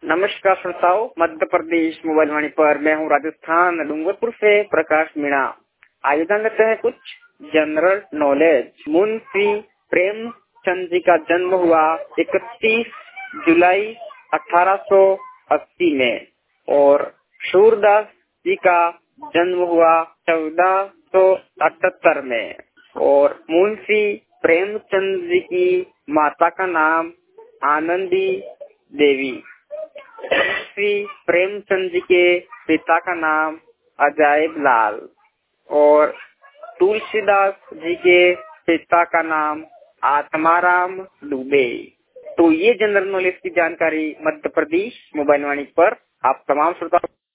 नमस्कार श्रोताओं, मध्य प्रदेश मोबाइल वाणी पर मैं हूँ राजस्थान डूंगरपुर से प्रकाश मीणा। आइए जान लेते हैं कुछ जनरल नॉलेज। मुंशी प्रेमचंद जी का जन्म हुआ 31 जुलाई 1880 में और सूरदास जी का जन्म हुआ 1478 में। और मुंशी प्रेमचंद जी की माता का नाम आनंदी देवी। श्री प्रेमचंद जी के पिता का नाम अजायब लाल और तुलसीदास जी के पिता का नाम आत्माराम दुबे। तो ये जनरल नॉलेज की जानकारी मध्य प्रदेश मोबाइल वाणी पर आप तमाम श्रोता